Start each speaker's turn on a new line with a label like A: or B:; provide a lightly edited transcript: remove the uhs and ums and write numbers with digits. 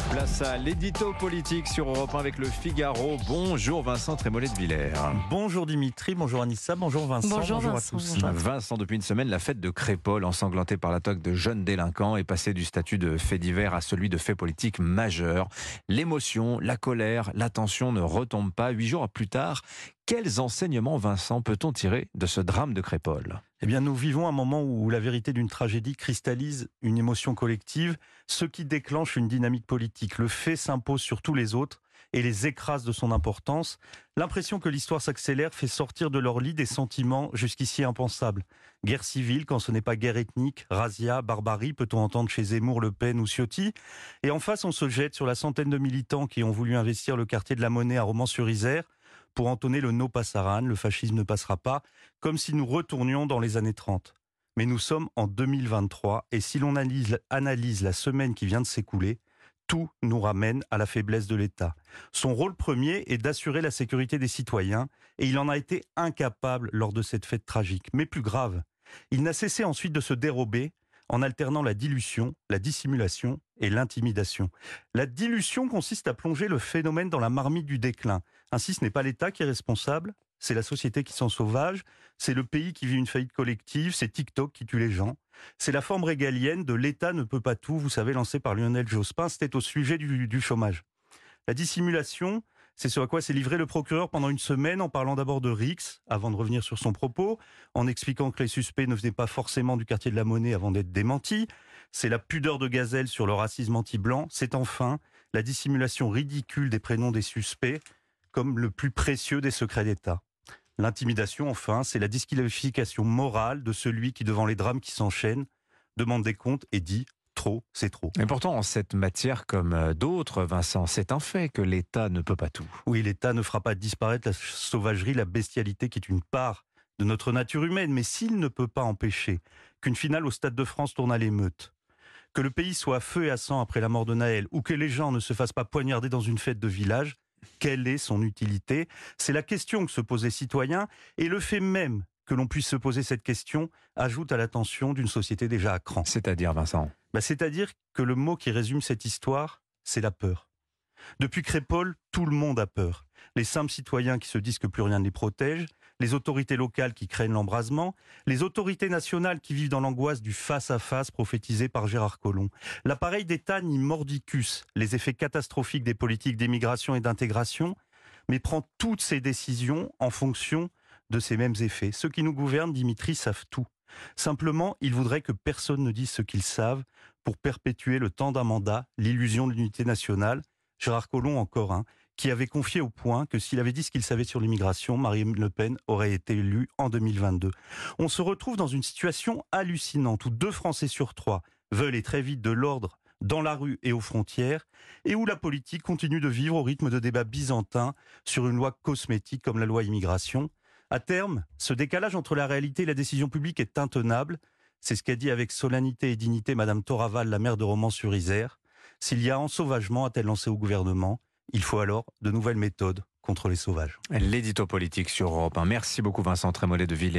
A: Place à l'édito politique sur Europe 1 avec le Figaro. Bonjour Vincent Trémollet de Villers.
B: Bonjour Dimitri, bonjour Anissa, bonjour Vincent, bonjour à tous.
A: Vincent, depuis une semaine, la fête de Crépol, ensanglantée par l'attaque de jeunes délinquants, est passée du statut de fait divers à celui de fait politique majeur. L'émotion, la colère, la tension ne retombent pas. 8 jours plus tard, quels enseignements, Vincent, peut-on tirer de ce drame de Crépol ?
B: Eh bien, nous vivons un moment où la vérité d'une tragédie cristallise une émotion collective, ce qui déclenche une dynamique politique. Le fait s'impose sur tous les autres et les écrase de son importance. L'impression que l'histoire s'accélère fait sortir de leur lit des sentiments jusqu'ici impensables. Guerre civile, quand ce n'est pas guerre ethnique, razzia, barbarie, peut-on entendre chez Zemmour, Le Pen ou Ciotti. Et en face, on se jette sur la centaine de militants qui ont voulu investir le quartier de la Monnaie à Romans-sur-Isère pour entonner le No Passaran, le fascisme ne passera pas, comme si nous retournions dans les années 30. Mais nous sommes en 2023 et si l'on analyse la semaine qui vient de s'écouler, tout nous ramène à la faiblesse de l'État. Son rôle premier est d'assurer la sécurité des citoyens et il en a été incapable lors de cette fête tragique. Mais plus grave, il n'a cessé ensuite de se dérober en alternant la dilution, la dissimulation et l'intimidation. La dilution consiste à plonger le phénomène dans la marmite du déclin. Ainsi, ce n'est pas l'État qui est responsable, c'est la société qui s'en sauvage, c'est le pays qui vit une faillite collective, c'est TikTok qui tue les gens. C'est la forme régalienne de l'État ne peut pas tout, vous savez, lancée par Lionel Jospin, c'était au sujet du chômage. La dissimulation, c'est ce à quoi s'est livré le procureur pendant une semaine en parlant d'abord de Rix, avant de revenir sur son propos, en expliquant que les suspects ne venaient pas forcément du quartier de la Monnaie avant d'être démentis. C'est la pudeur de gazelle sur le racisme anti-blanc. C'est enfin la dissimulation ridicule des prénoms des suspects comme le plus précieux des secrets d'État. L'intimidation, enfin, c'est la disqualification morale de celui qui, devant les drames qui s'enchaînent, demande des comptes et dit « trop, c'est trop ».
A: Mais pourtant, en cette matière comme d'autres, Vincent, c'est un fait que l'État ne peut pas tout.
B: Oui, l'État ne fera pas disparaître la sauvagerie, la bestialité qui est une part de notre nature humaine. Mais s'il ne peut pas empêcher qu'une finale au Stade de France tourne à l'émeute, que le pays soit à feu et à sang après la mort de Naël, ou que les gens ne se fassent pas poignarder dans une fête de village, quelle est son utilité ? C'est la question que se posent les citoyens, et le fait même que l'on puisse se poser cette question ajoute à la tension d'une société déjà à cran.
A: C'est-à-dire, Vincent ?
B: C'est-à-dire que le mot qui résume cette histoire, c'est la peur. Depuis Crépol, tout le monde a peur. Les simples citoyens qui se disent que plus rien ne les protège, les autorités locales qui craignent l'embrasement, les autorités nationales qui vivent dans l'angoisse du face-à-face prophétisé par Gérard Collomb. L'appareil d'État nie mordicus les effets catastrophiques des politiques d'immigration et d'intégration, mais prend toutes ses décisions en fonction de ces mêmes effets. Ceux qui nous gouvernent, Dimitri, savent tout. Simplement, ils voudraient que personne ne dise ce qu'ils savent pour perpétuer le temps d'un mandat, l'illusion de l'unité nationale. Gérard Collomb encore, qui avait confié au point que s'il avait dit ce qu'il savait sur l'immigration, Marine Le Pen aurait été élue en 2022. On se retrouve dans une situation hallucinante où 2 Français sur 3 veulent et très vite de l'ordre dans la rue et aux frontières, et où la politique continue de vivre au rythme de débats byzantins sur une loi cosmétique comme la loi immigration. À terme, ce décalage entre la réalité et la décision publique est intenable. C'est ce qu'a dit avec solennité et dignité Madame Toraval, la maire de Romans-sur-Isère. S'il y a ensauvagement, a-t-elle lancé au gouvernement, il faut alors de nouvelles méthodes contre les sauvages.
A: L'édito politique sur Europe 1. Merci beaucoup Vincent Trémollet de Villers.